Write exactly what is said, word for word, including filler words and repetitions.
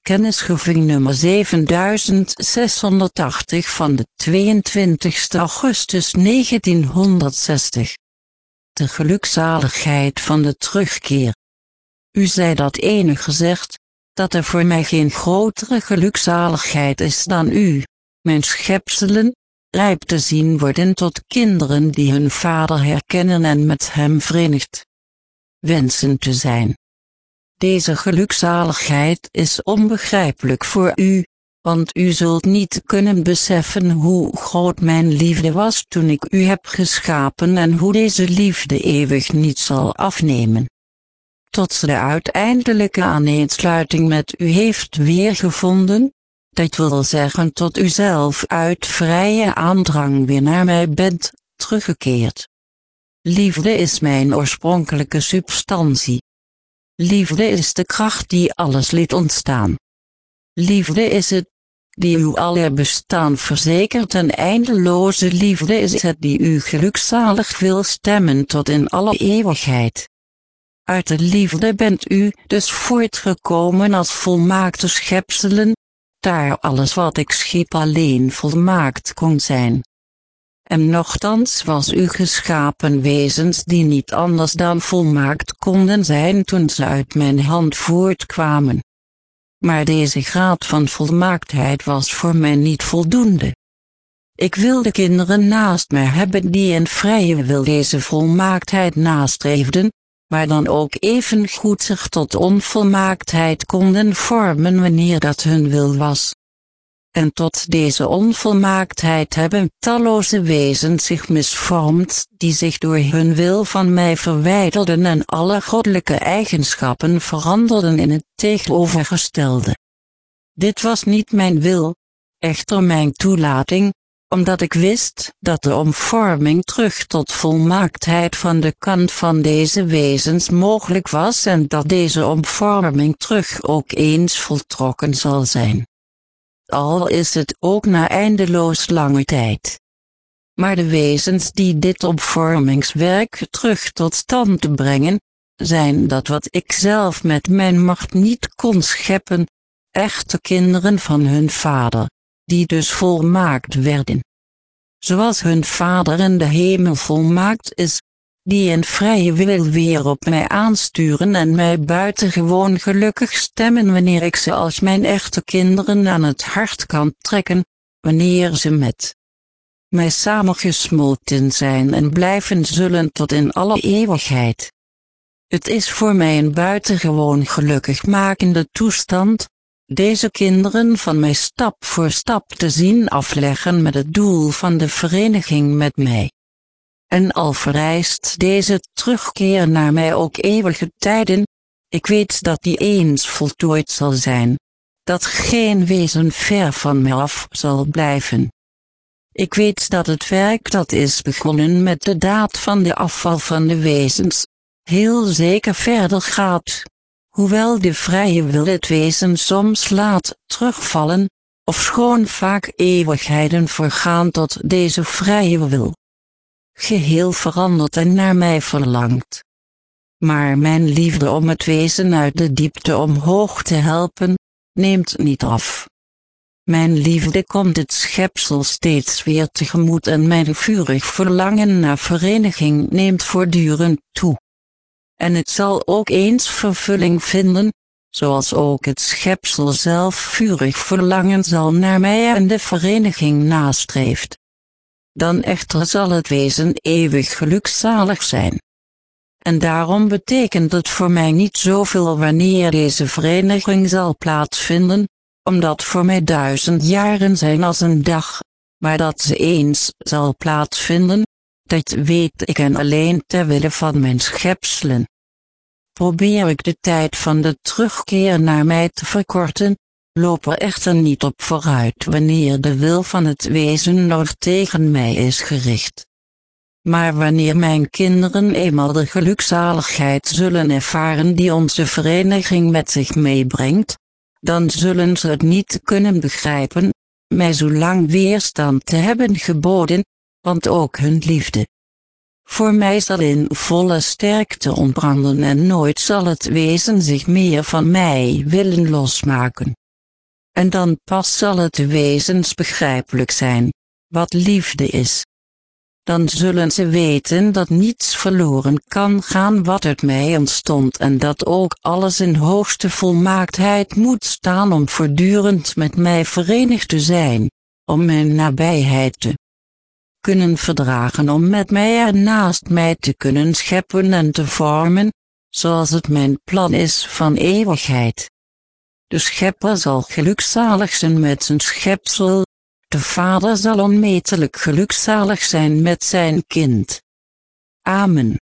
Kennisgeving nummer zevenzeshonderdtachtig van de tweeëntwintigste augustus negentienhonderdzestig. De gelukzaligheid van de terugkeer. U zei dat ene gezegd, dat er voor mij geen grotere gelukzaligheid is dan u, mijn schepselen, rijp te zien worden tot kinderen die hun vader herkennen en met hem verenigd wensen te zijn. Deze gelukzaligheid is onbegrijpelijk voor u, want u zult niet kunnen beseffen hoe groot mijn liefde was toen ik u heb geschapen en hoe deze liefde eeuwig niet zal afnemen. Tot ze de uiteindelijke aaneensluiting met u heeft weergevonden, dat wil zeggen tot u zelf uit vrije aandrang weer naar mij bent teruggekeerd. Liefde is mijn oorspronkelijke substantie. Liefde is de kracht die alles liet ontstaan. Liefde is het, die uw aller bestaan verzekert en eindeloze liefde is het die u gelukzalig wil stemmen tot in alle eeuwigheid. Uit de liefde bent u dus voortgekomen als volmaakte schepselen, daar alles wat ik schiep alleen volmaakt kon zijn. En nochtans was u geschapen wezens die niet anders dan volmaakt konden zijn toen ze uit mijn hand voortkwamen. Maar deze graad van volmaaktheid was voor mij niet voldoende. Ik wilde kinderen naast mij hebben die in vrije wil deze volmaaktheid nastreefden, maar dan ook even goed zich tot onvolmaaktheid konden vormen wanneer dat hun wil was. En tot deze onvolmaaktheid hebben talloze wezens zich misvormd, die zich door hun wil van mij verwijderden en alle goddelijke eigenschappen veranderden in het tegenovergestelde. Dit was niet mijn wil, echter mijn toelating, omdat ik wist dat de omvorming terug tot volmaaktheid van de kant van deze wezens mogelijk was en dat deze omvorming terug ook eens voltrokken zal zijn. Al is het ook na eindeloos lange tijd. Maar de wezens die dit omvormingswerk terug tot stand brengen, zijn dat wat ik zelf met mijn macht niet kon scheppen, echte kinderen van hun vader, die dus volmaakt werden. Zoals hun vader in de hemel volmaakt is, die in vrije wil weer op mij aansturen en mij buitengewoon gelukkig stemmen wanneer ik ze als mijn echte kinderen aan het hart kan trekken, wanneer ze met mij samengesmolten zijn en blijven zullen tot in alle eeuwigheid. Het is voor mij een buitengewoon gelukkigmakende toestand, deze kinderen van mij stap voor stap te zien afleggen met het doel van de vereniging met mij. En al vereist deze terugkeer naar mij ook eeuwige tijden, ik weet dat die eens voltooid zal zijn, dat geen wezen ver van mij af zal blijven. Ik weet dat het werk dat is begonnen met de daad van de afval van de wezens, heel zeker verder gaat, hoewel de vrije wil het wezen soms laat terugvallen, ofschoon vaak eeuwigheden vergaan tot deze vrije wil geheel verandert en naar mij verlangt. Maar mijn liefde om het wezen uit de diepte omhoog te helpen, neemt niet af. Mijn liefde komt het schepsel steeds weer tegemoet en mijn vurig verlangen naar vereniging neemt voortdurend toe. En het zal ook eens vervulling vinden, zoals ook het schepsel zelf vurig verlangen zal naar mij en de vereniging nastreeft. Dan echter zal het wezen eeuwig gelukzalig zijn. En daarom betekent het voor mij niet zoveel wanneer deze vereniging zal plaatsvinden, omdat voor mij duizend jaren zijn als een dag, maar dat ze eens zal plaatsvinden, dat weet ik en alleen ter wille van mijn schepselen. Probeer ik de tijd van de terugkeer naar mij te verkorten, loop er echter niet op vooruit wanneer de wil van het wezen nog tegen mij is gericht. Maar wanneer mijn kinderen eenmaal de gelukzaligheid zullen ervaren die onze vereniging met zich meebrengt, dan zullen ze het niet kunnen begrijpen, mij zo lang weerstand te hebben geboden, want ook hun liefde voor mij zal in volle sterkte ontbranden en nooit zal het wezen zich meer van mij willen losmaken. En dan pas zal het de wezens begrijpelijk zijn, wat liefde is. Dan zullen ze weten dat niets verloren kan gaan wat uit mij ontstond en dat ook alles in hoogste volmaaktheid moet staan om voortdurend met mij verenigd te zijn, om mijn nabijheid te kunnen verdragen, om met mij en naast mij te kunnen scheppen en te vormen, zoals het mijn plan is van eeuwigheid. De schepper zal gelukzalig zijn met zijn schepsel, de vader zal onmetelijk gelukzalig zijn met zijn kind. Amen.